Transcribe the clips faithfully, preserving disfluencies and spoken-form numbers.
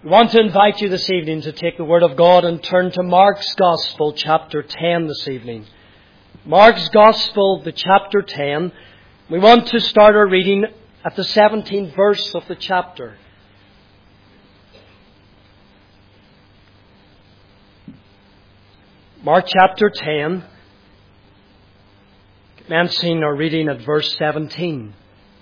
I want to invite you this evening to take the Word of God and turn to Mark's Gospel, chapter ten this evening. Mark's Gospel, the chapter ten. We want to start our reading at the seventeenth verse of the chapter. Mark chapter ten, commencing our reading at verse seventeen.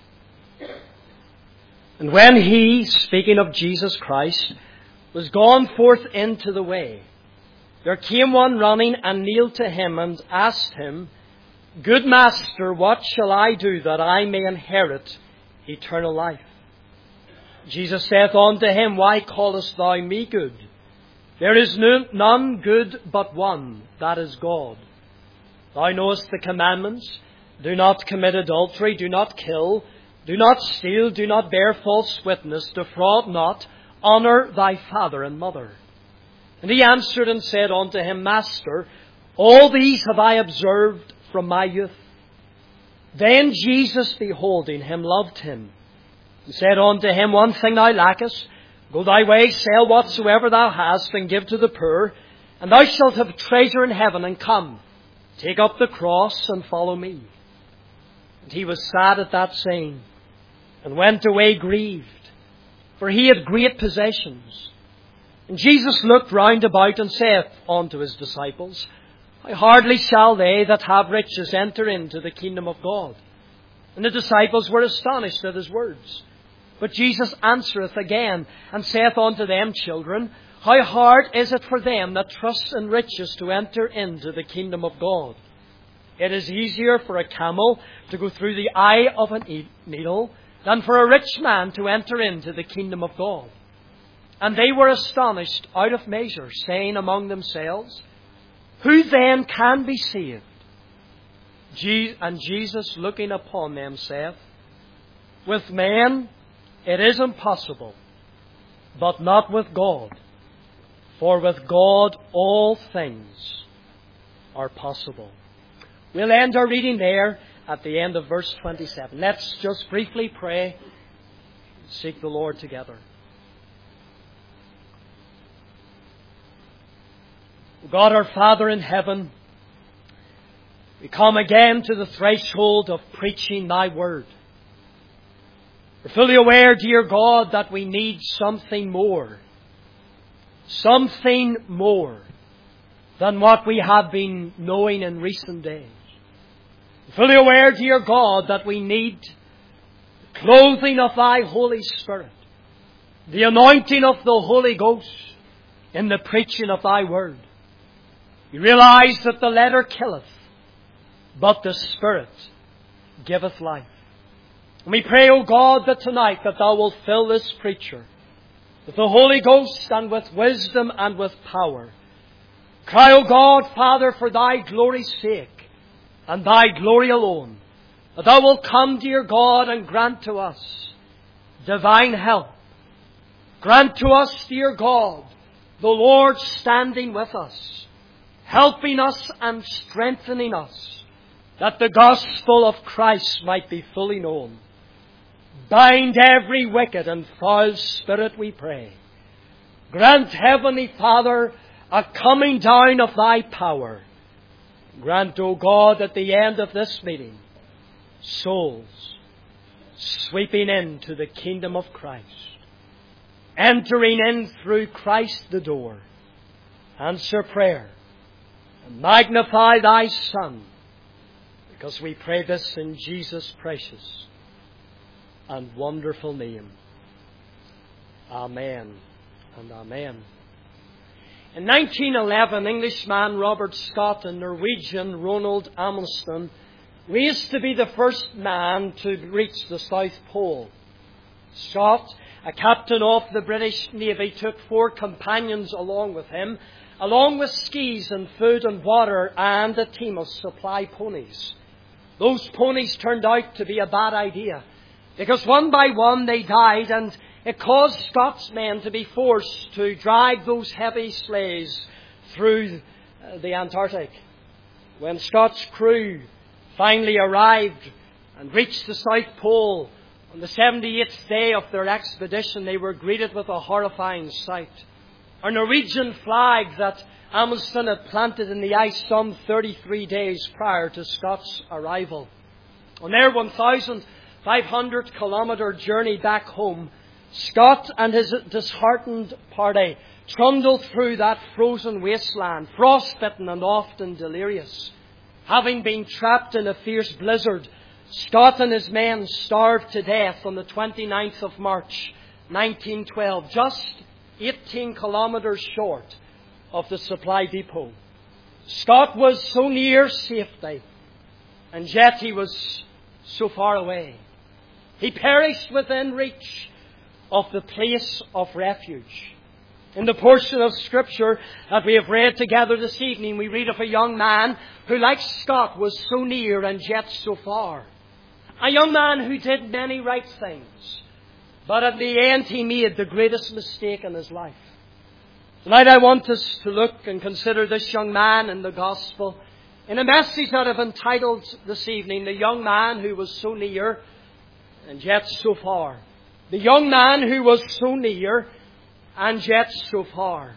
And when he, speaking of Jesus Christ, was gone forth into the way, there came one running and kneeled to him and asked him, Good Master, what shall I do that I may inherit eternal life? Jesus saith unto him, Why callest thou me good? There is none good but one, that is God. Thou knowest the commandments. Do not commit adultery, do not kill, do not steal, do not bear false witness, defraud not, honour thy father and mother. And he answered and said unto him, Master, all these have I observed from my youth. Then Jesus, beholding him, loved him, and said unto him, One thing thou lackest, go thy way, sell whatsoever thou hast, and give to the poor, and thou shalt have treasure in heaven, and come, take up the cross, and follow me. And he was sad at that saying, and went away grieved, for he had great possessions. And Jesus looked round about, and saith unto his disciples, How hardly shall they that have riches enter into the kingdom of God? And the disciples were astonished at his words. But Jesus answereth again, and saith unto them, Children, how hard is it for them that trust in riches to enter into the kingdom of God? It is easier for a camel to go through the eye of a needle than for a rich man to enter into the kingdom of God. And they were astonished out of measure, saying among themselves, Who then can be saved? And Jesus, looking upon them, saith, With men it is impossible, but not with God. For with God all things are possible. We'll end our reading there at the end of verse twenty-seven. Let's just briefly pray and seek the Lord together. God our Father in heaven, we come again to the threshold of preaching thy word. We're fully aware, dear God, that we need something more. Something more than what we have been knowing in recent days. Fully aware, dear God, that we need the clothing of thy Holy Spirit, the anointing of the Holy Ghost in the preaching of thy word. We realize that the letter killeth, but the Spirit giveth life. And we pray, O God, that tonight that thou wilt fill this preacher with the Holy Ghost and with wisdom and with power. Cry, O God, Father, for thy glory's sake, and thy glory alone, that thou wilt come, dear God, and grant to us divine help. Grant to us, dear God, the Lord standing with us, helping us and strengthening us, that the gospel of Christ might be fully known. Bind every wicked and foul spirit, we pray. Grant, Heavenly Father, a coming down of thy power. Grant, O God, at the end of this meeting, souls sweeping into the kingdom of Christ, entering in through Christ the door. Answer prayer and magnify thy Son, because we pray this in Jesus' precious and wonderful name. Amen and amen. In nineteen eleven, Englishman Robert Scott and Norwegian Ronald Amundsen raced to be the first man to reach the South Pole. Scott, a captain of the British Navy, took four companions along with him, along with skis and food and water and a team of supply ponies. Those ponies turned out to be a bad idea, because one by one they died, and it caused Scott's men to be forced to drag those heavy sleighs through the Antarctic. When Scott's crew finally arrived and reached the South Pole On the seventy-eighth day of their expedition, they were greeted with a horrifying sight. A Norwegian flag that Amundsen had planted in the ice some thirty-three days prior to Scott's arrival. On their one thousand five hundred kilometre journey back home, Scott and his disheartened party trundled through that frozen wasteland, frostbitten and often delirious. Having been trapped in a fierce blizzard, Scott and his men starved to death on the twenty-ninth of March, nineteen twelve, just eighteen kilometres short of the supply depot. Scott was so near safety, and yet he was so far away. He perished within reach of the place of refuge. In the portion of Scripture that we have read together this evening, we read of a young man who, like Scott, was so near and yet so far. A young man who did many right things, but at the end he made the greatest mistake in his life. Tonight I want us to look and consider this young man in the Gospel in a message that I've entitled this evening, The Young Man Who Was So Near and Yet So Far. The young man who was so near and yet so far.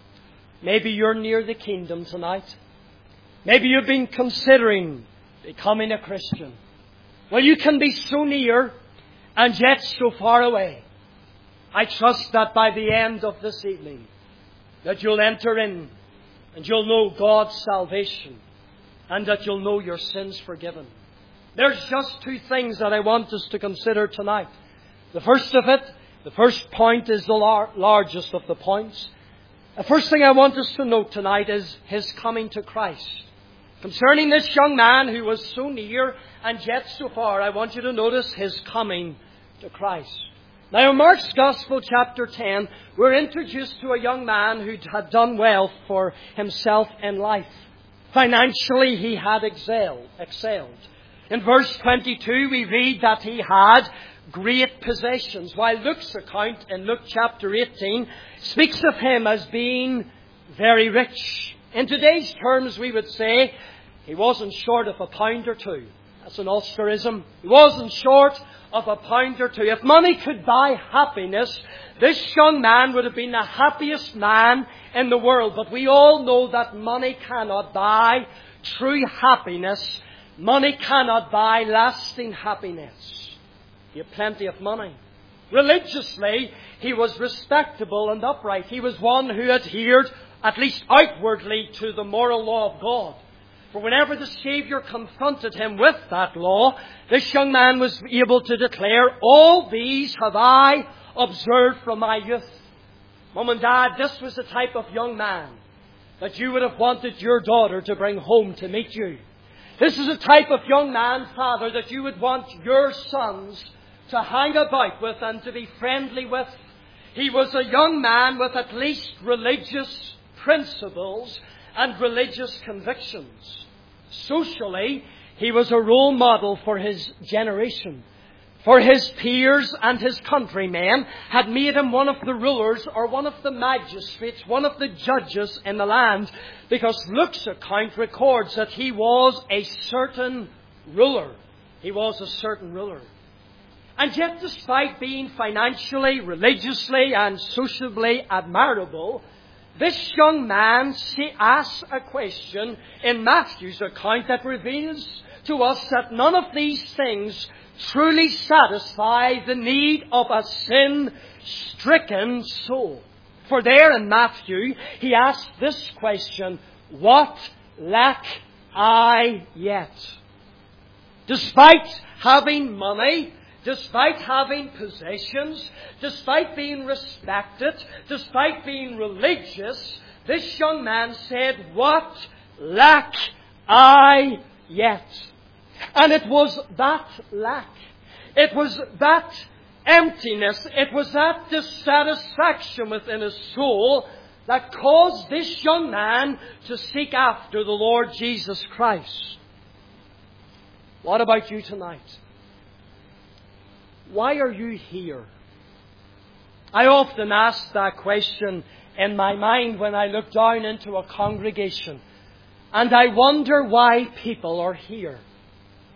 Maybe you're near the kingdom tonight. Maybe you've been considering becoming a Christian. Well, you can be so near and yet so far away. I trust that by the end of this evening, that you'll enter in and you'll know God's salvation and that you'll know your sins forgiven. There's just two things that I want us to consider tonight. The first of it, the first point is the lar- largest of the points. The first thing I want us to note tonight is his coming to Christ. Concerning this young man who was so near and yet so far, I want you to notice his coming to Christ. Now in Mark's Gospel, chapter ten, we're introduced to a young man who had done well for himself in life. Financially, he had excelled. excelled. In verse twenty-two, we read that he had great possessions, while Luke's account in Luke chapter eighteen speaks of him as being very rich. In today's terms, we would say he wasn't short of a pound or two. That's an Ulsterism. He wasn't short of a pound or two. If money could buy happiness, this young man would have been the happiest man in the world. But we all know that money cannot buy true happiness. Money cannot buy lasting happiness. He had plenty of money. Religiously, he was respectable and upright. He was one who adhered, at least outwardly, to the moral law of God. For whenever the Saviour confronted him with that law, this young man was able to declare, all these have I observed from my youth. Mum and Dad, this was the type of young man that you would have wanted your daughter to bring home to meet you. This is the type of young man, Father, that you would want your sons to hang about with and to be friendly with. He was a young man with at least religious principles and religious convictions. Socially, he was a role model for his generation. For his peers and his countrymen had made him one of the rulers or one of the magistrates, one of the judges in the land, because Luke's account records that he was a certain ruler. He was a certain ruler. And yet, despite being financially, religiously and sociably admirable, this young man asks a question in Matthew's account that reveals to us that none of these things truly satisfy the need of a sin-stricken soul. For there in Matthew, he asks this question, what lack I yet? Despite having money, despite having possessions, despite being respected, despite being religious, this young man said, what lack I yet? And it was that lack, it was that emptiness, it was that dissatisfaction within his soul that caused this young man to seek after the Lord Jesus Christ. What about you tonight? Why are you here? I often ask that question in my mind when I look down into a congregation. And I wonder why people are here.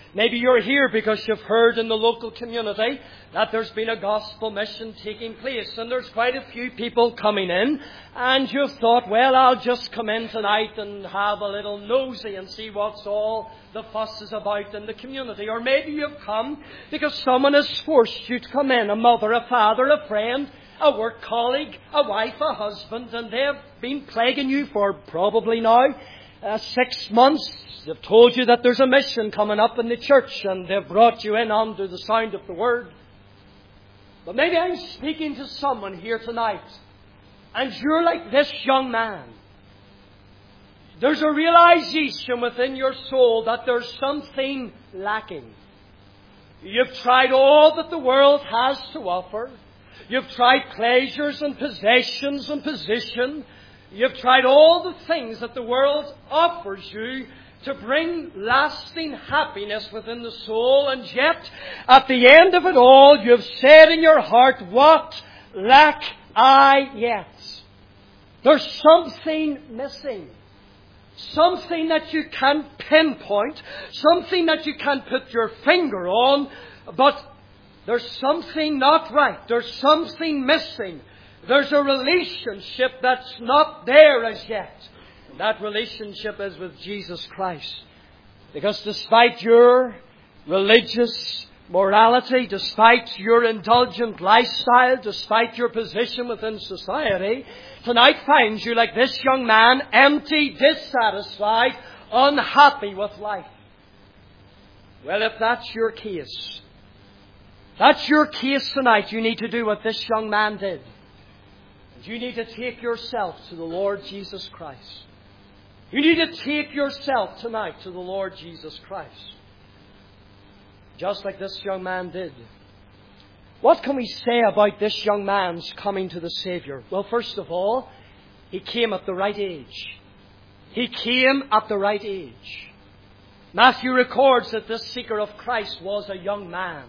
Maybe you're here because you've heard in the local community that there's been a gospel mission taking place, and there's quite a few people coming in, and you've thought, well, I'll just come in tonight and have a little nosy and see what's all the fuss is about in the community. Or maybe you've come because someone has forced you to come in, a mother, a father, a friend, a work colleague, a wife, a husband, and they've been plaguing you for probably now uh, six months. They've told you that there's a mission coming up in the church, and they've brought you in under the sound of the word. But maybe I'm speaking to someone here tonight, and you're like this young man. There's a realization within your soul that there's something lacking. You've tried all that the world has to offer. You've tried pleasures and possessions and position. You've tried all the things that the world offers you to bring lasting happiness within the soul. And yet, at the end of it all, you've said in your heart, what lack I yet? There's something missing. Something that you can't pinpoint. Something that you can't put your finger on. But there's something not right. There's something missing. There's a relationship that's not there as yet. And that relationship is with Jesus Christ. Because despite your religious morality, despite your indulgent lifestyle, despite your position within society, tonight finds you like this young man, empty, dissatisfied, unhappy with life. Well, if that's your case, that's your case tonight, you need to do what this young man did. You need to take yourself to the Lord Jesus Christ. You need to take yourself tonight to the Lord Jesus Christ. Just like this young man did. What can we say about this young man's coming to the Savior? Well, first of all, he came at the right age. He came at the right age. Matthew records that this seeker of Christ was a young man.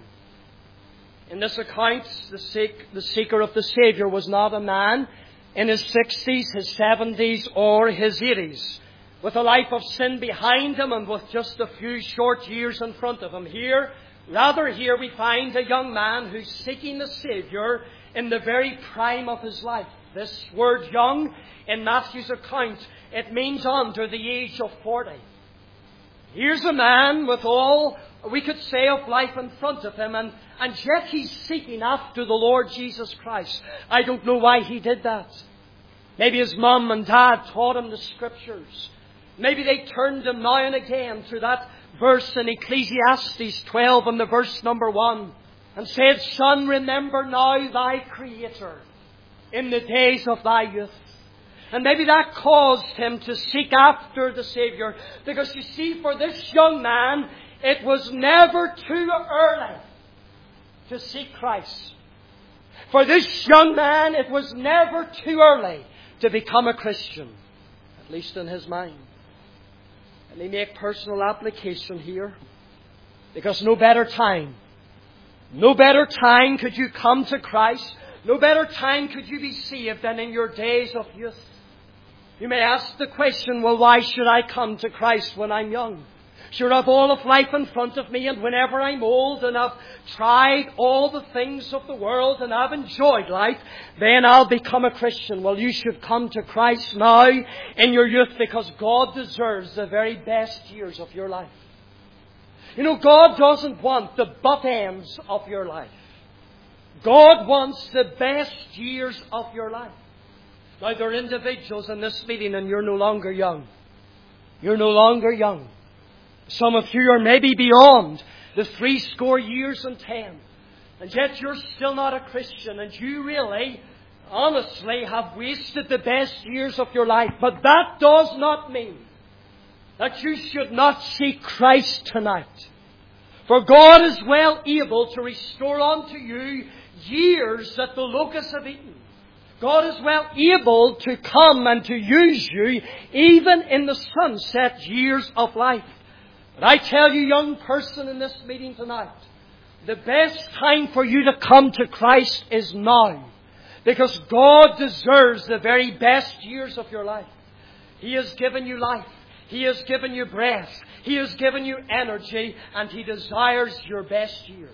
In this account, the, seek, the seeker of the Savior was not a man in his sixties, his seventies, or his eighties, with a life of sin behind him and with just a few short years in front of him. Here, rather here we find a young man who's seeking the Savior in the very prime of his life. This word young, in Matthew's account, it means under the age of forty. Here's a man with all we could say of life in front of him, and, and yet he's seeking after the Lord Jesus Christ. I don't know why he did that. Maybe his mum and dad taught him the Scriptures. Maybe they turned him now and again to that verse in Ecclesiastes twelve and the verse number one, and said, Son, remember now thy Creator in the days of thy youth. And maybe that caused him to seek after the Savior. Because you see, for this young man, it was never too early to seek Christ. For this young man, it was never too early to become a Christian. At least in his mind. And they make personal application here. Because no better time, no better time could you come to Christ. No better time could you be saved than in your days of youth. You may ask the question, well, why should I come to Christ when I'm young? Sure, I've all of life in front of me, and whenever I'm old and I've tried all the things of the world and I've enjoyed life, then I'll become a Christian. Well, you should come to Christ now in your youth, because God deserves the very best years of your life. You know, God doesn't want the butt ends of your life. God wants the best years of your life. Now, there are individuals in this meeting and you're no longer young. You're no longer young. Some of you are maybe beyond the three score years and ten. And yet you're still not a Christian. And you really, honestly, have wasted the best years of your life. But that does not mean that you should not seek Christ tonight. For God is well able to restore unto you years that the locusts have eaten. God is well able to come and to use you even in the sunset years of life. But I tell you, young person in this meeting tonight, the best time for you to come to Christ is now. Because God deserves the very best years of your life. He has given you life. He has given you breath. He has given you energy, and He desires your best years.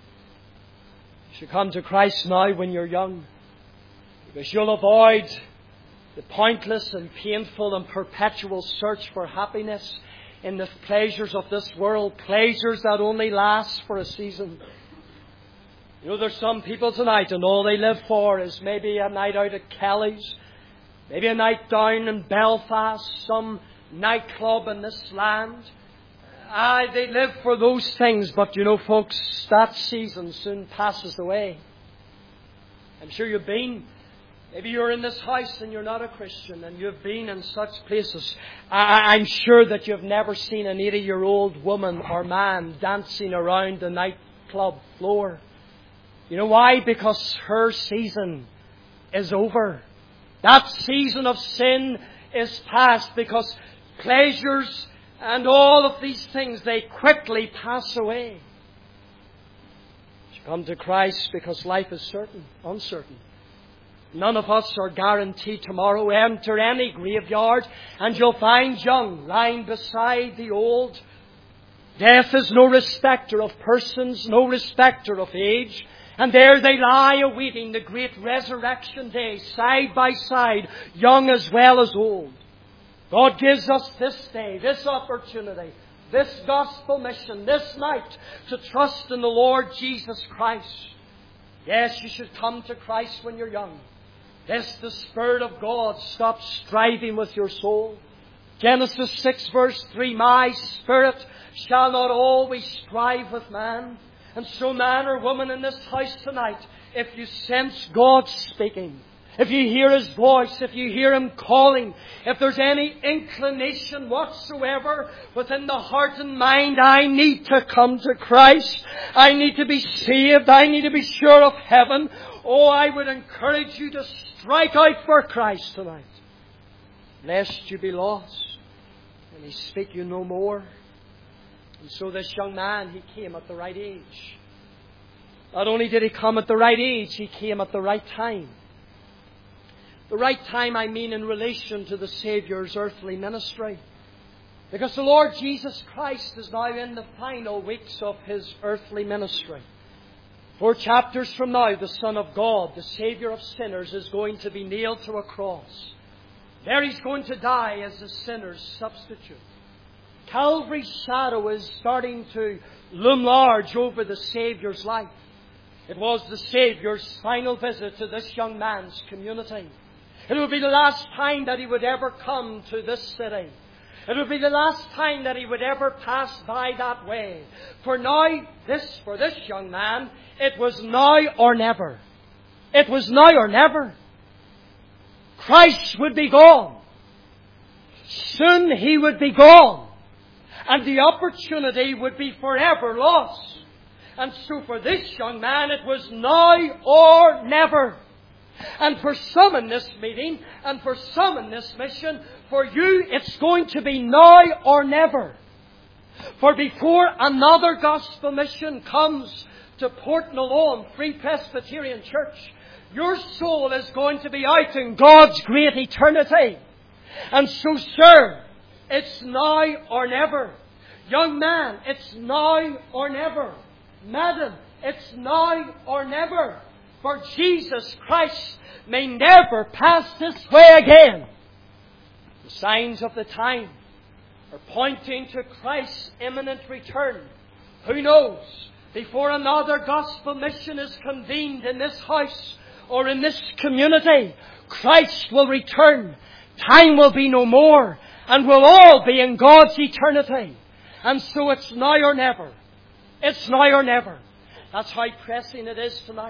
You should come to Christ now when you're young, because you'll avoid the pointless and painful and perpetual search for happiness in the pleasures of this world, pleasures that only last for a season. You know, there's some people tonight, and all they live for is maybe a night out at Kelly's, maybe a night down in Belfast, some nightclub in this land. Aye, they live for those things, but you know, folks, that season soon passes away. I'm sure you've been, maybe you're in this house and you're not a Christian, and you've been in such places. I, I'm sure that you've never seen an eighty-year-old woman or man dancing around the nightclub floor. You know why? Because her season is over. That season of sin is past, because pleasures and all of these things, they quickly pass away. You come to Christ because life is certain, uncertain. None of us are guaranteed tomorrow. Enter any graveyard and you'll find young lying beside the old. Death is no respecter of persons, no respecter of age. And there they lie awaiting the great resurrection day, side by side, young as well as old. God gives us this day, this opportunity, this gospel mission, this night, to trust in the Lord Jesus Christ. Yes, you should come to Christ when you're young. Yes, the Spirit of God stops striving with your soul. Genesis six verse three, my spirit shall not always strive with man. And so, man or woman in this house tonight, if you sense God speaking, if you hear His voice, if you hear Him calling, if there's any inclination whatsoever within the heart and mind, I need to come to Christ, I need to be saved, I need to be sure of heaven, oh, I would encourage you to strike out for Christ tonight, lest you be lost and He speak you no more. And so this young man, he came at the right age. Not only did he come at the right age, he came at the right time. The right time, I mean, in relation to the Saviour's earthly ministry. Because the Lord Jesus Christ is now in the final weeks of His earthly ministry. Four chapters from now, the Son of God, the Saviour of sinners, is going to be nailed to a cross. There He's going to die as the sinner's substitute. Calvary's shadow is starting to loom large over the Saviour's life. It was the Saviour's final visit to this young man's community. It would be the last time that He would ever come to this city. It would be the last time that He would ever pass by that way. For now, this, for this young man, it was now or never. It was now or never. Christ would be gone. Soon He would be gone. And the opportunity would be forever lost. And so for this young man, it was now or never. And for some in this meeting, and for some in this mission, for you, it's going to be now or never. For before another gospel mission comes to Portnalone Free Presbyterian Church, your soul is going to be out in God's great eternity. And so, sir, it's now or never. Young man, it's now or never. Madam, it's now or never. For Jesus Christ may never pass this way again. The signs of the time are pointing to Christ's imminent return. Who knows? Before another gospel mission is convened in this house or in this community, Christ will return. Time will be no more, and we'll all be in God's eternity. And so it's now or never. It's now or never. That's how pressing it is tonight.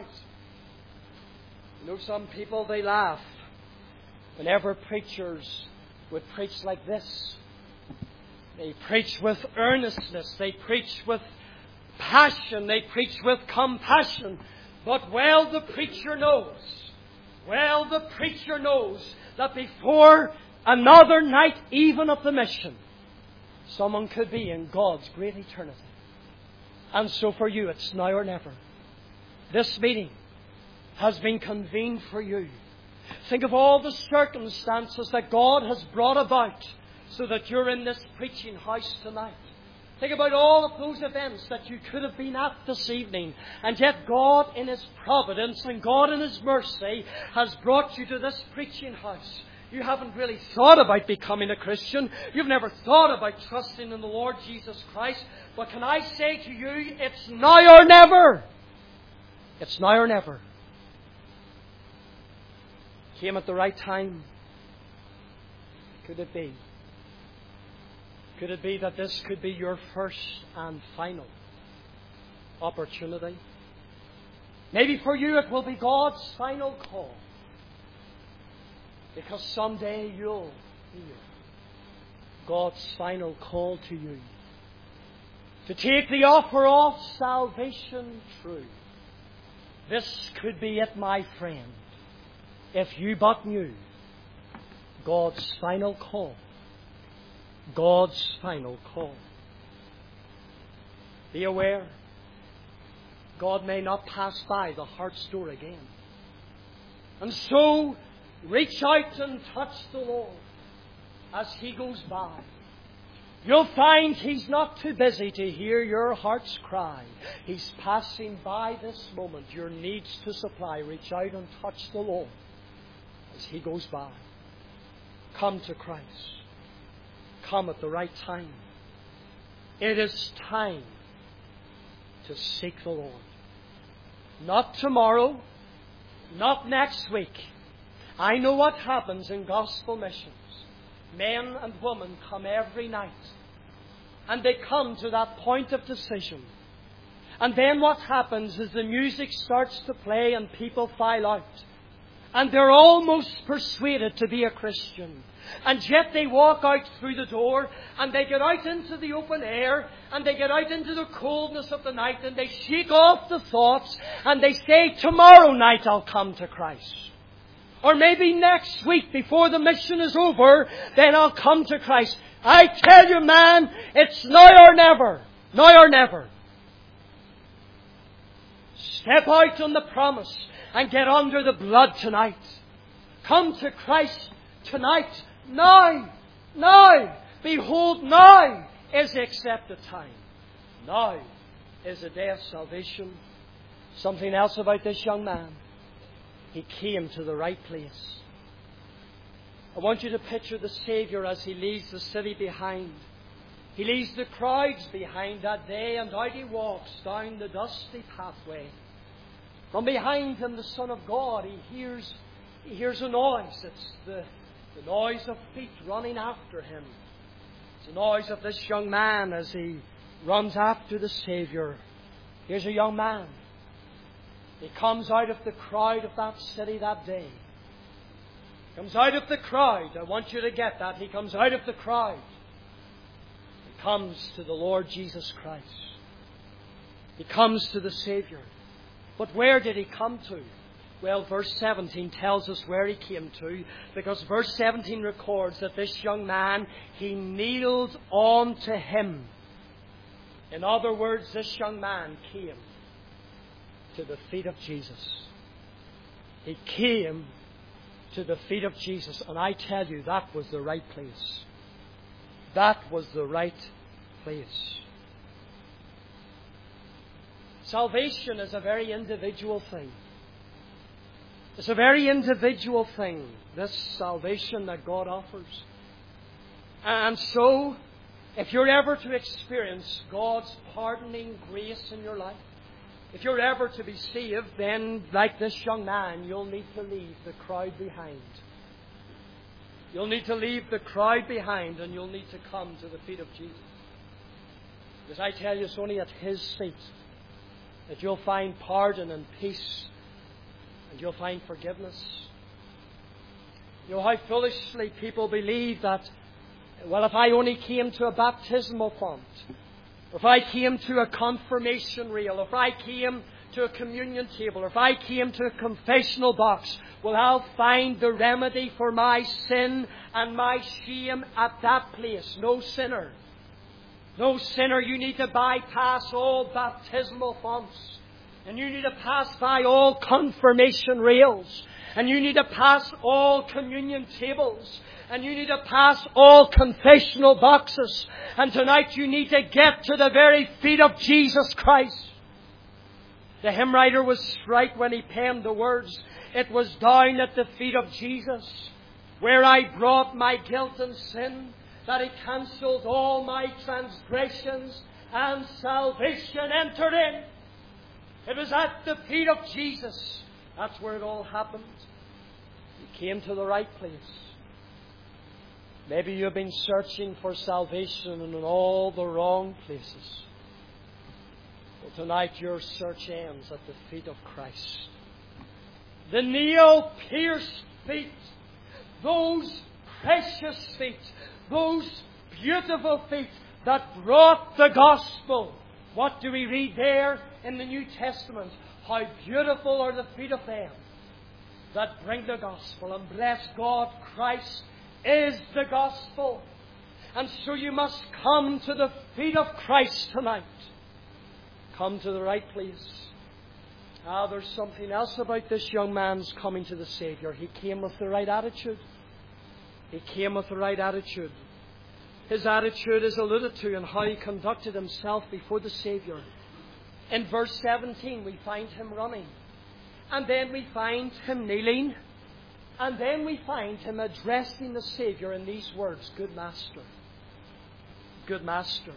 You know, some people, they laugh whenever preachers would preach like this. They preach with earnestness. They preach with passion. They preach with compassion. But well the preacher knows, well the preacher knows that before another night even of the mission, someone could be in God's great eternity. And so for you, it's now or never. This meeting has been convened for you. Think of all the circumstances that God has brought about so that you're in this preaching house tonight. Think about all of those events that you could have been at this evening, and yet God in His providence and God in His mercy has brought you to this preaching house. You haven't really thought about becoming a Christian. You've never thought about trusting in the Lord Jesus Christ. But can I say to you, it's now or never. It's now or never. Came at the right time. Could it be? Could it be that this could be your first and final opportunity? Maybe for you it will be God's final call. Because someday you'll hear God's final call to you. To take the offer of salvation true. This could be it, my friend, if you but knew God's final call. God's final call. Be aware, God may not pass by the heart's door again. And so, reach out and touch the Lord as He goes by. You'll find He's not too busy to hear your heart's cry. He's passing by this moment, your needs to supply. Reach out and touch the Lord as He goes by. Come to Christ. Come at the right time. It is time to seek the Lord. Not tomorrow, not next week. I know what happens in gospel missions. Men and women come every night, and they come to that point of decision. And then what happens is the music starts to play and people file out. And they're almost persuaded to be a Christian. And yet they walk out through the door and they get out into the open air and they get out into the coldness of the night and they shake off the thoughts and they say, tomorrow night I'll come to Christ. Or maybe next week before the mission is over, then I'll come to Christ. I tell you, man, it's now or never. Now or never. Step out on the promise and get under the blood tonight. Come to Christ tonight. Now. Now. Behold, now is the accepted time. Now is the day of salvation. Something else about this young man. He came to the right place. I want you to picture the Saviour as He leaves the city behind. He leaves the crowds behind that day and out He walks down the dusty pathway. From behind Him, the Son of God, He hears, he hears a noise. It's the, the noise of feet running after Him. It's the noise of this young man as he runs after the Saviour. Here's a young man. He comes out of the crowd of that city that day. He comes out of the crowd. I want you to get that. He comes out of the crowd. He comes to the Lord Jesus Christ. He comes to the Saviour. But where did He come to? Well, verse seventeen tells us where He came to, because verse seventeen records that this young man, he kneeled on to Him. In other words, this young man came to the feet of Jesus. He came to the feet of Jesus. And I tell you, that was the right place. That was the right place. Salvation is a very individual thing. It's a very individual thing, this salvation that God offers. And so, if you're ever to experience God's pardoning grace in your life, if you're ever to be saved, then, like this young man, you'll need to leave the crowd behind. You'll need to leave the crowd behind and you'll need to come to the feet of Jesus. Because I tell you, it's only at His feet that you'll find pardon and peace and you'll find forgiveness. You know how foolishly people believe that, well, if I only came to a baptismal font, if I came to a confirmation reel, if I came to a communion table, or if I came to a confessional box, well, I'll find the remedy for my sin and my shame at that place. No, sinner. No, sinner, you need to bypass all baptismal fonts. And you need to pass by all confirmation rails. And you need to pass all communion tables. And you need to pass all confessional boxes. And tonight you need to get to the very feet of Jesus Christ. The hymn writer was right when he penned the words. It was down at the feet of Jesus, where I brought my guilt and sin, that He cancelled all my transgressions, and salvation entered in. It was at the feet of Jesus. That's where it all happened. You came to the right place. Maybe you've been searching for salvation in all the wrong places. Well, tonight your search ends at the feet of Christ. The nail-pierced feet, those precious feet, those beautiful feet that brought the gospel. What do we read there in the New Testament? How beautiful are the feet of them that bring the gospel. And bless God, Christ is the gospel. And so you must come to the feet of Christ tonight. Come to the right place. Ah, there's something else about this young man's coming to the Savior. He came with the right attitude. He came with the right attitude. His attitude is alluded to in how he conducted himself before the Savior. In verse seventeen, we find him running. And then we find him kneeling. And then we find him addressing the Savior in these words, Good Master. Good Master.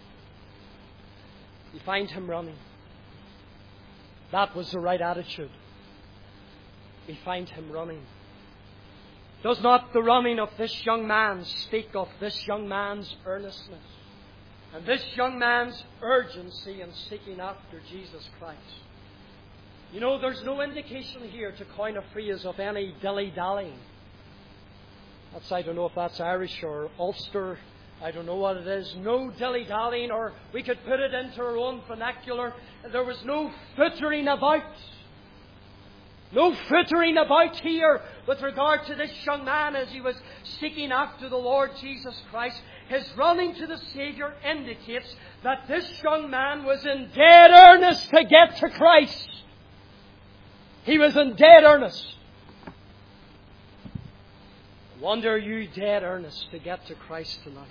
You find him running. That was the right attitude. We find him running. Does not the running of this young man speak of this young man's earnestness and this young man's urgency in seeking after Jesus Christ? You know, there's no indication here, to coin a phrase, of any dilly-dallying. That's, I don't know if that's Irish or Ulster. I don't know what it is. No dilly-dallying, or we could put it into our own vernacular. There was no footering about. No footering about here with regard to this young man as he was seeking after the Lord Jesus Christ. His running to the Savior indicates that this young man was in dead earnest to get to Christ. He was in dead earnest. I wonder, are you dead earnest to get to Christ tonight?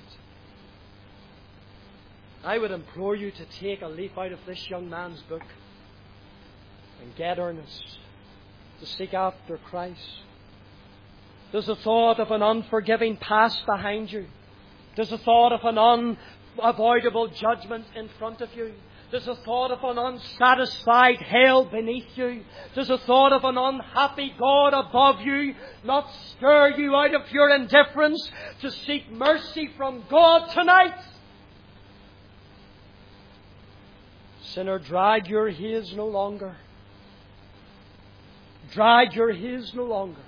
I would implore you to take a leaf out of this young man's book and get earnest to seek after Christ. Does the thought of an unforgiving past behind you? Does the thought of an unavoidable judgment in front of you? Does the thought of an unsatisfied hell beneath you? Does the thought of an unhappy God above you not stir you out of your indifference to seek mercy from God tonight? Sinner, drag your heels no longer. Drag your heels no longer.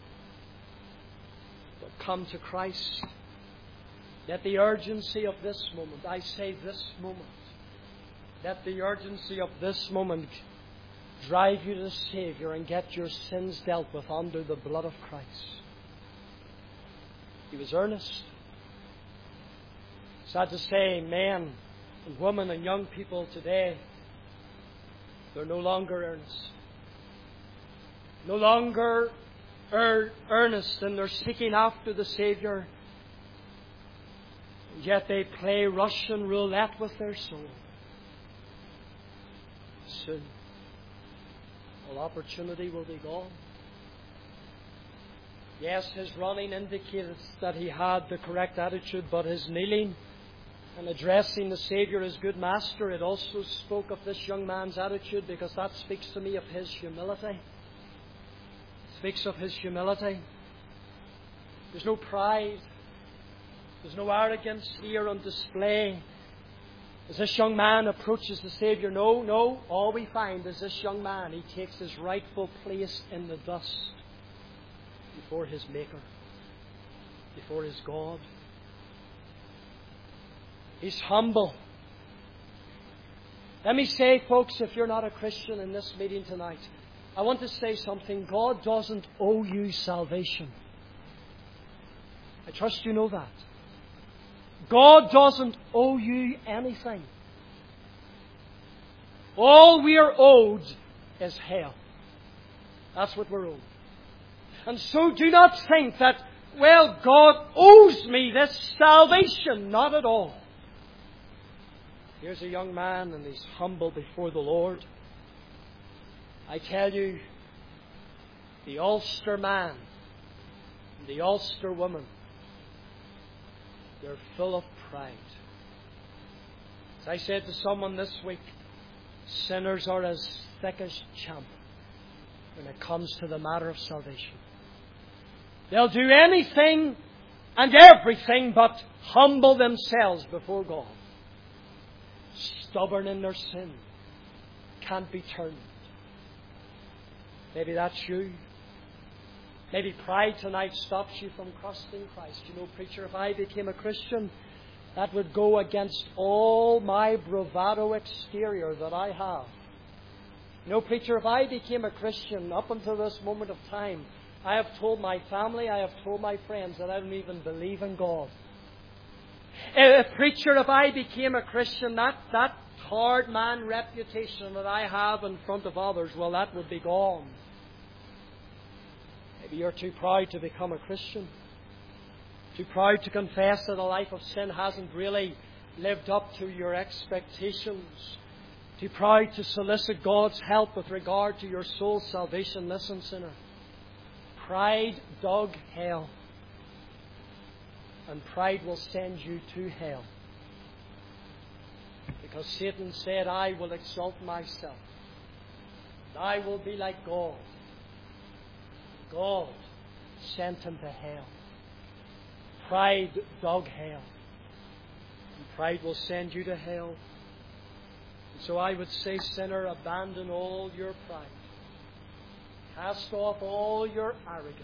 But come to Christ. Let the urgency of this moment, I say this moment, let the urgency of this moment drive you to the Savior and get your sins dealt with under the blood of Christ. He was earnest. Sad to say, men and women and young people today, they're no longer earnest. No longer er- earnest in their seeking after the Savior. And yet they play Russian roulette with their soul. Soon, all opportunity will be gone. Yes, his running indicates that he had the correct attitude, but his kneeling and addressing the Savior as good Master, it also spoke of this young man's attitude, because that speaks to me of his humility. Speaks of his humility. There's no pride. There's no arrogance here on display. As this young man approaches the Savior, no, no. All we find is this young man, he takes his rightful place in the dust before his Maker, before his God. He's humble. Let me say, folks, if you're not a Christian in this meeting tonight, I want to say something. God doesn't owe you salvation. I trust you know that. God doesn't owe you anything. All we are owed is hell. That's what we're owed. And so do not think that, well, God owes me this salvation. Not at all. Here's a young man and he's humble before the Lord. I tell you, the Ulster man and the Ulster woman, they're full of pride. As I said to someone this week, sinners are as thick as champ when it comes to the matter of salvation. They'll do anything and everything but humble themselves before God. Stubborn in their sin, can't be turned. Maybe that's you. Maybe pride tonight stops you from trusting Christ. You know, preacher, if I became a Christian, that would go against all my bravado exterior that I have. You know, preacher, if I became a Christian up until this moment of time, I have told my family, I have told my friends that I don't even believe in God. Uh, preacher, if I became a Christian, that, that hard man reputation that I have in front of others, well, that would be gone. Maybe you're too proud to become a Christian. Too proud to confess that a life of sin hasn't really lived up to your expectations. Too proud to solicit God's help with regard to your soul's salvation. Listen, sinner. Pride dug hell. And pride will send you to hell. Because Satan said, I will exalt myself. And I will be like God. God sent him to hell. Pride dug hell. And pride will send you to hell. And so I would say, sinner, abandon all your pride. Cast off all your arrogance.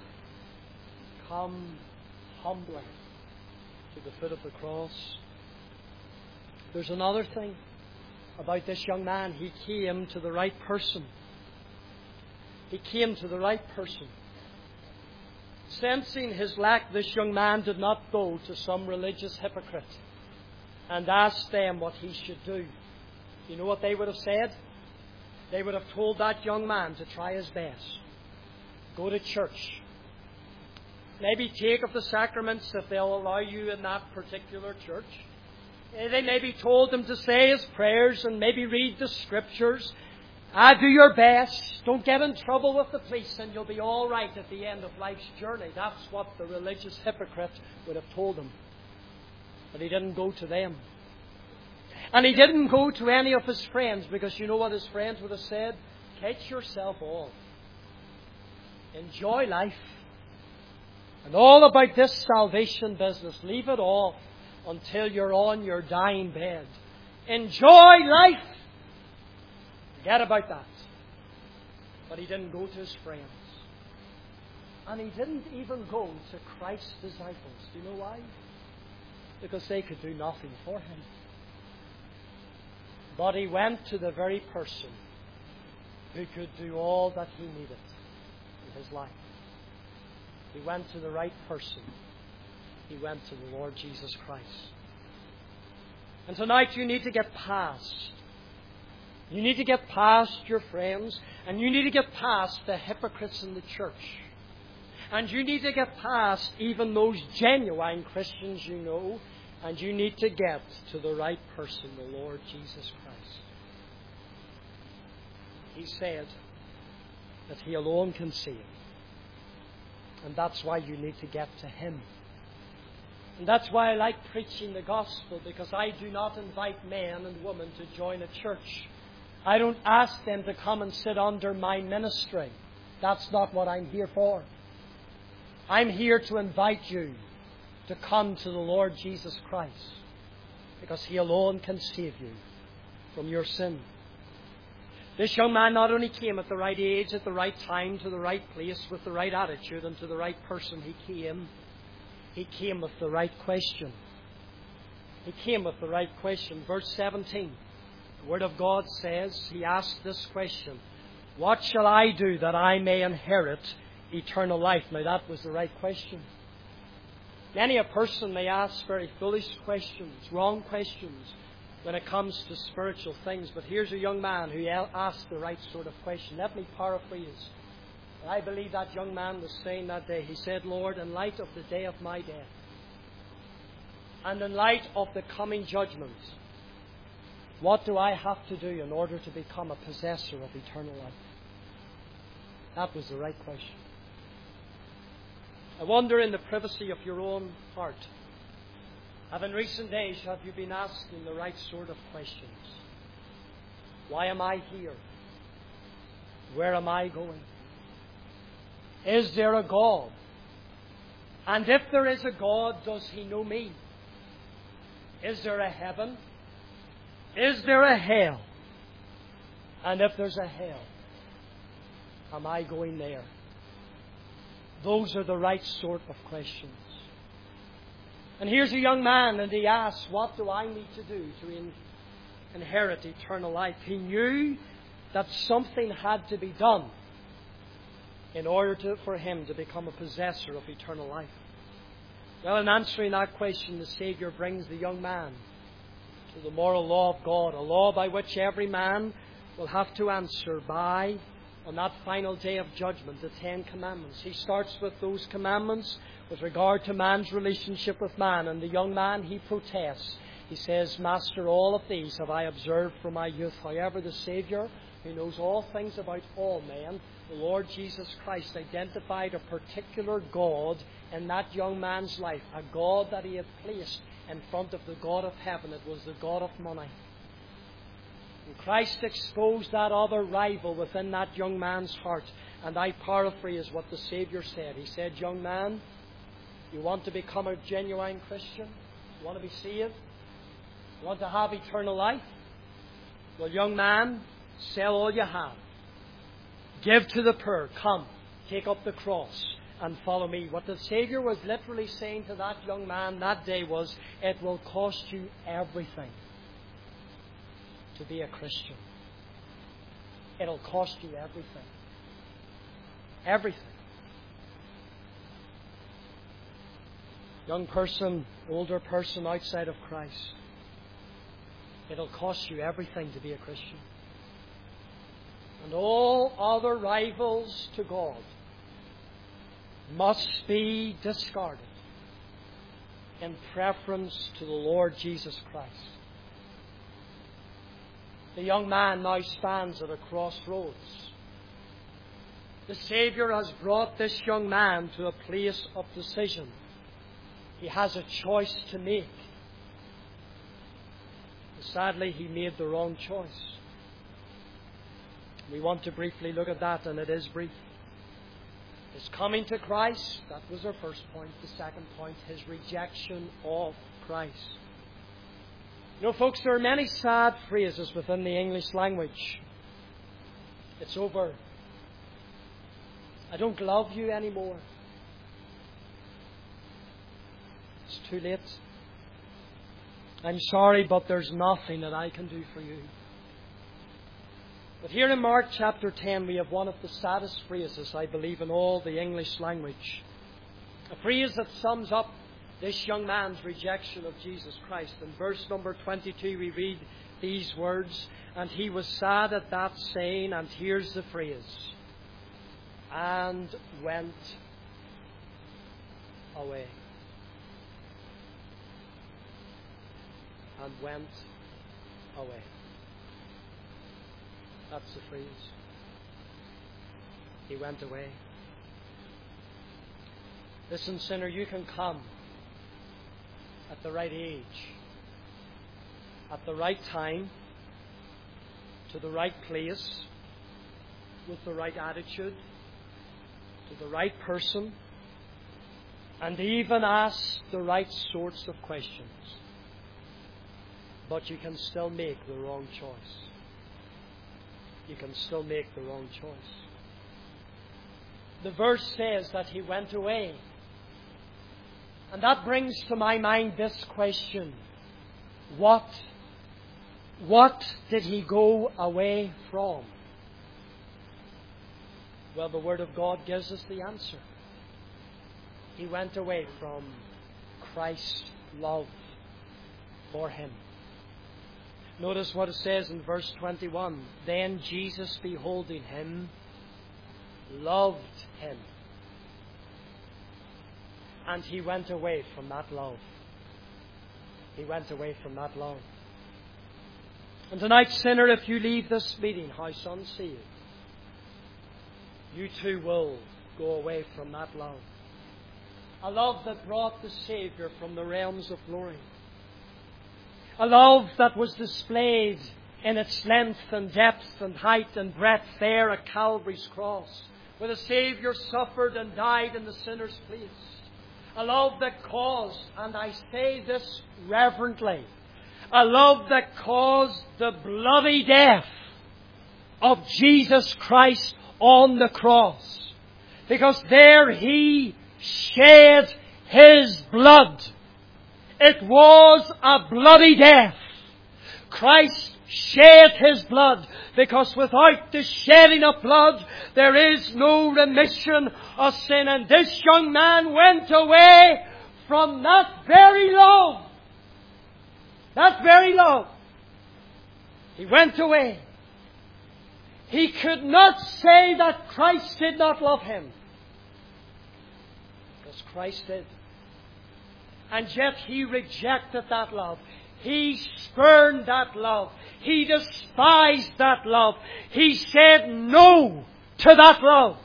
Come humbly to the foot of the cross. There's another thing about this young man. He came to the right person. He came to the right person. Sensing his lack, this young man did not go to some religious hypocrite and ask them what he should do. You know what they would have said? They would have told that young man to try his best. Go to church. Maybe take of the sacraments if they'll allow you in that particular church. They maybe told him to say his prayers and maybe read the Scriptures. Ah, do your best. Don't get in trouble with the police and you'll be all right at the end of life's journey. That's what the religious hypocrite would have told him. But he didn't go to them. And he didn't go to any of his friends, because you know what his friends would have said? Catch yourself off. Enjoy life. And all about this salvation business, leave it off until you're on your dying bed. Enjoy life. Forget about that. But he didn't go to his friends. And he didn't even go to Christ's disciples. Do you know why? Because they could do nothing for him. But he went to the very person who could do all that he needed in his life. He went to the right person. He went to the Lord Jesus Christ. And tonight you need to get past. You need to get past your friends. And you need to get past the hypocrites in the church. And you need to get past even those genuine Christians you know. And you need to get to the right person, the Lord Jesus Christ. He said that He alone can save. And that's why you need to get to Him. And that's why I like preaching the gospel, because I do not invite men and women to join a church. I don't ask them to come and sit under my ministry. That's not what I'm here for. I'm here to invite you to come to the Lord Jesus Christ, because He alone can save you from your sin. This young man not only came at the right age, at the right time, to the right place, with the right attitude, and to the right person. He came. He came with the right question. He came with the right question. Verse seventeen, the Word of God says, he asked this question: what shall I do that I may inherit eternal life? Now that was the right question. Many a person may ask very foolish questions, wrong questions, when it comes to spiritual things. But here's a young man who asked the right sort of question. Let me paraphrase I believe that young man was saying that day, he said, Lord, in light of the day of my death, and in light of the coming judgment, what do I have to do in order to become a possessor of eternal life? That was the right question. I wonder, in the privacy of your own heart, have in recent days have you been asking the right sort of questions? Why am I here? Where am I going? Is there a God? And if there is a God, does He know me? Is there a heaven? Is there a hell? And if there's a hell, am I going there? Those are the right sort of questions. And here's a young man, and he asks, what do I need to do to in- inherit eternal life? He knew that something had to be done in order to, for him to become a possessor of eternal life. Well, in answering that question, the Saviour brings the young man to the moral law of God, a law by which every man will have to answer by, on that final day of judgment, the Ten Commandments. He starts with those commandments with regard to man's relationship with man, and the young man, he protests. He says, Master, all of these have I observed from my youth. However, the Saviour, who knows all things about all men, the Lord Jesus Christ, identified a particular God in that young man's life, a God that He had placed in front of the God of heaven. It was the God of money. And Christ exposed that other rival within that young man's heart. And I paraphrase what the Saviour said. He said, young man, you want to become a genuine Christian? You want to be saved? You want to have eternal life? Well, young man, sell all you have. Give to the poor. Come, take up the cross and follow me. What the Saviour was literally saying to that young man that day was, it will cost you everything to be a Christian. It'll cost you everything. Everything. Young person, older person outside of Christ, it'll cost you everything to be a Christian. And all other rivals to God must be discarded in preference to the Lord Jesus Christ. The young man now stands at a crossroads. The Saviour has brought this young man to a place of decision. He has a choice to make. Sadly, he made the wrong choice. We want to briefly look at that, and it is brief. His coming to Christ, that was our first point. The second point, his rejection of Christ. You know, folks, there are many sad phrases within the English language. It's over. I don't love you anymore. It's too late. I'm sorry, but there's nothing that I can do for you. But here in Mark chapter ten, we have one of the saddest phrases, I believe, in all the English language. A phrase that sums up this young man's rejection of Jesus Christ. In verse number twenty-two, we read these words, and he was sad at that saying, and here's the phrase, and went away. And went away. That's the phrase. He went away. Listen, sinner, you can come at the right age, at the right time, to the right place, with the right attitude, to the right person, and even ask the right sorts of questions. But you can still make the wrong choice. You can still make the wrong choice. The verse says that he went away. And that brings to my mind this question. What, what did he go away from? Well, the Word of God gives us the answer. He went away from Christ's love for him. Notice what it says in verse twenty-one. Then Jesus, beholding him, loved him. And he went away from that love. He went away from that love. And tonight, sinner, if you leave this meeting house unsaved, you too will go away from that love. A love that brought the Saviour from the realms of glory. A love that was displayed in its length and depth and height and breadth there at Calvary's cross, where the Saviour suffered and died in the sinner's place. A love that caused, and I say this reverently, a love that caused the bloody death of Jesus Christ on the cross. Because there He shed His blood. It was a bloody death. Christ shed His blood, because without the shedding of blood there is no remission of sin. And this young man went away from that very love. That very love. He went away. He could not say that Christ did not love him, because Christ did. And yet he rejected that love. He spurned that love. He despised that love. He said no to that love.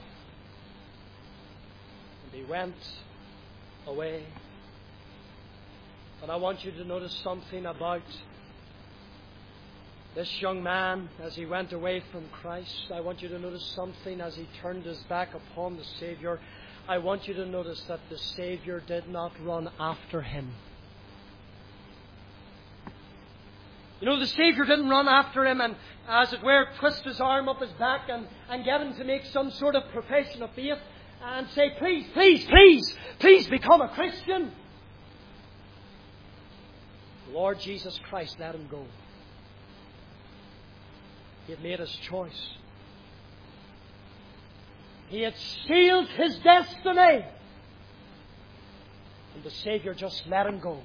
And he went away. And I want you to notice something about this young man as he went away from Christ. I want you to notice something as he turned his back upon the Saviour. I want you to notice that the Saviour did not run after him. You know, the Saviour didn't run after him and, as it were, twist his arm up his back and, and get him to make some sort of profession of faith and say, please, please, please, please become a Christian. The Lord Jesus Christ let him go. He had made his choice. He had sealed his destiny. And the Saviour just let him go.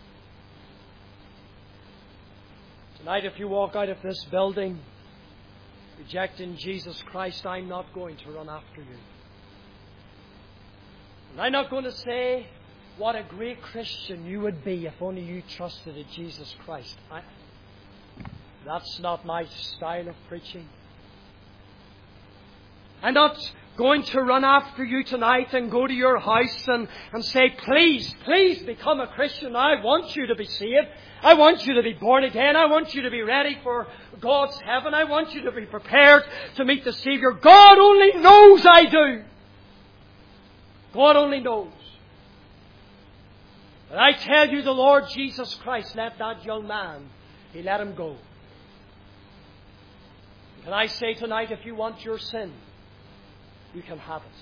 Tonight, if you walk out of this building rejecting Jesus Christ, I'm not going to run after you. And I'm not going to say what a great Christian you would be if only you trusted in Jesus Christ. I, that's not my style of preaching. I'm not going to run after you tonight and go to your house and, and say, please, please become a Christian. I want you to be saved. I want you to be born again. I want you to be ready for God's heaven. I want you to be prepared to meet the Saviour. God only knows I do. God only knows. But I tell you, the Lord Jesus Christ let that young man, He let him go. Can I say tonight, if you want your sin, you can have it.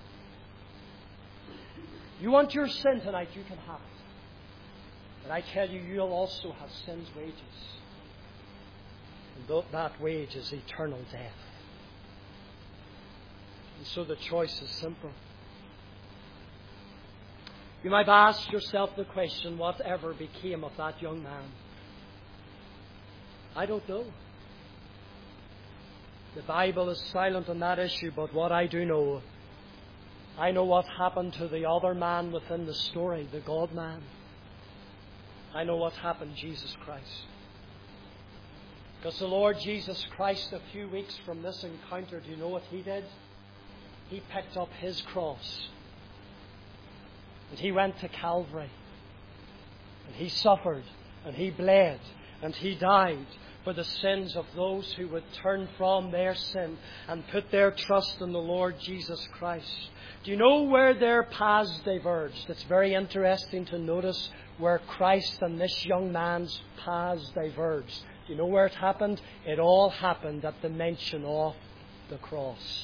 You want your sin tonight, you can have it. But I tell you, you'll also have sin's wages. And that wage is eternal death. And so the choice is simple. You might ask yourself the question, whatever became of that young man? I don't know. The Bible is silent on that issue, but what I do know, I know what happened to the other man within the story, the God-man. I know what happened to Jesus Christ. Because the Lord Jesus Christ, a few weeks from this encounter, do you know what He did? He picked up His cross. And He went to Calvary. And He suffered. And He bled. And He died for the sins of those who would turn from their sin and put their trust in the Lord Jesus Christ. Do you know where their paths diverged? It's very interesting to notice where Christ and this young man's paths diverged. Do you know where it happened? It all happened at the mention of the cross.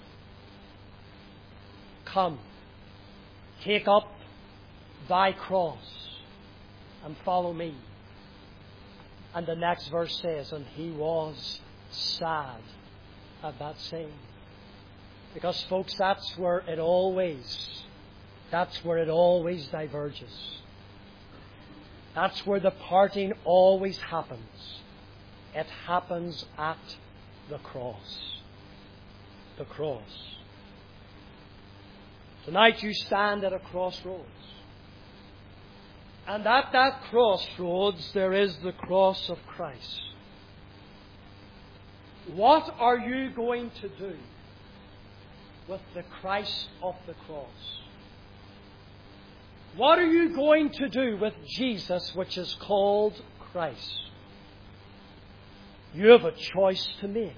Come, take up thy cross and follow me. And the next verse says, and he was sad at that saying. Because, folks, that's where it always, that's where it always diverges. That's where the parting always happens. It happens at the cross. The cross. Tonight you stand at a crossroads. And at that crossroads there is the cross of Christ. What are you going to do with the Christ of the cross? What are you going to do with Jesus, which is called Christ? You have a choice to make.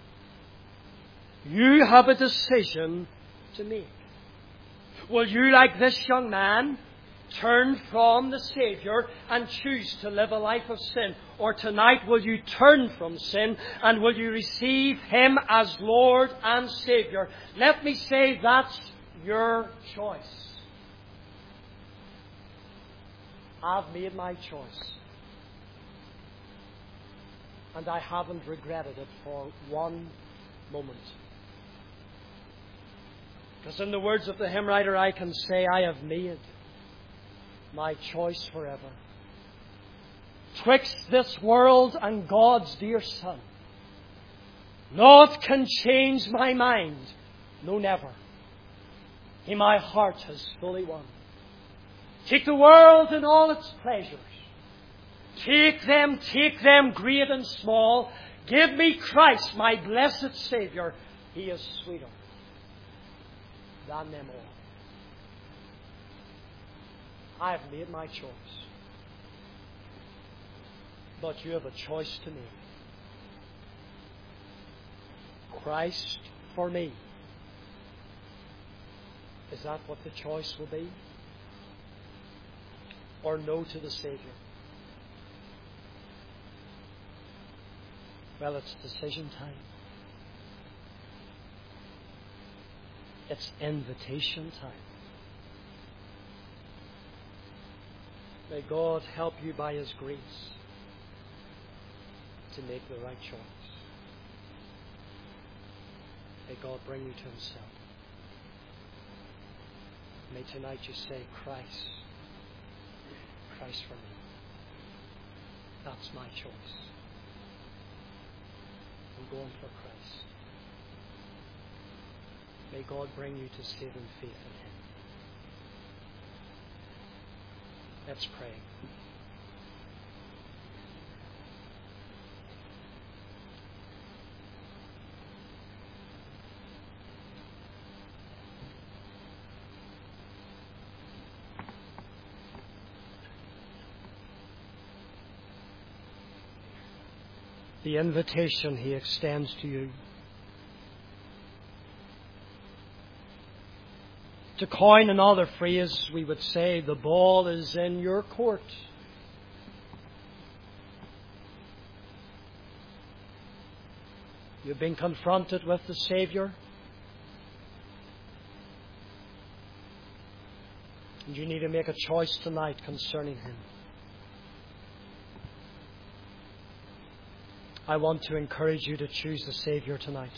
You have a decision to make. Will you, like this young man, turn from the Saviour and choose to live a life of sin? Or tonight will you turn from sin and will you receive Him as Lord and Saviour? Let me say that's your choice. I've made my choice. And I haven't regretted it for one moment. Because in the words of the hymn writer, I can say, I have made my choice forever. Twixt this world and God's dear Son, naught can change my mind, no never. He my heart has fully won. Take the world and all its pleasures. Take them, take them great and small. Give me Christ, my blessed Saviour. He is sweeter than them all. I have made my choice. But you have a choice to make. Christ for me. Is that what the choice will be? Or no to the Saviour? Well, it's decision time. It's invitation time. May God help you by His grace to make the right choice. May God bring you to Himself. May tonight you say, Christ, Christ for me. That's my choice. I'm going for Christ. May God bring you to saving faith in Him. Let's pray. The invitation He extends to you. To coin another phrase, we would say, the ball is in your court. You've been confronted with the Saviour. And you need to make a choice tonight concerning Him. I want to encourage you to choose the Saviour tonight.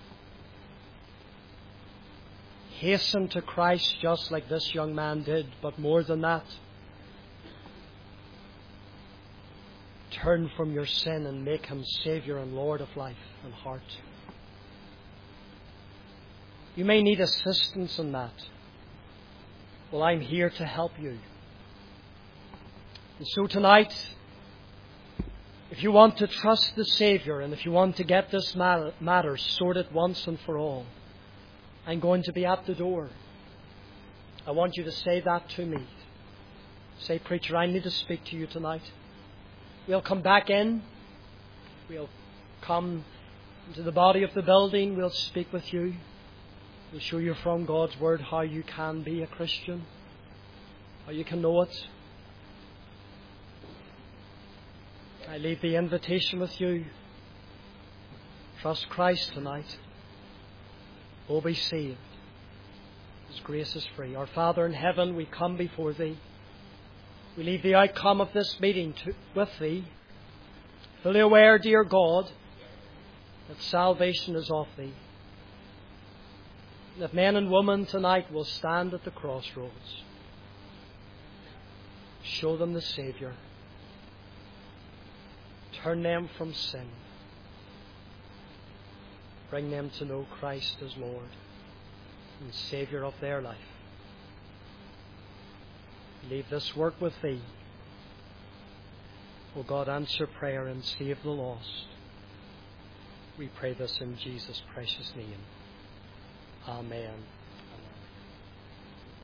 Hasten to Christ just like this young man did, but more than that, turn from your sin and make Him Saviour and Lord of life and heart. You may need assistance in that. Well, I'm here to help you. And so tonight, if you want to trust the Saviour and if you want to get this matter sorted once and for all, I'm going to be at the door. I want you to say that to me. Say, preacher, I need to speak to you tonight. We'll come back in. We'll come into the body of the building. We'll speak with you. We'll show you from God's Word how you can be a Christian, how you can know it. I leave the invitation with you. Trust Christ tonight. Oh, be saved. His grace is free. Our Father in heaven, we come before Thee. We leave the outcome of this meeting to, with Thee. Fully aware, dear God, that salvation is of Thee. That men and women tonight will stand at the crossroads. Show them the Saviour. Turn them from sin. Bring them to know Christ as Lord and Saviour of their life. leave this work with Thee. O God, answer prayer and save the lost. We pray this in Jesus' precious name. Amen.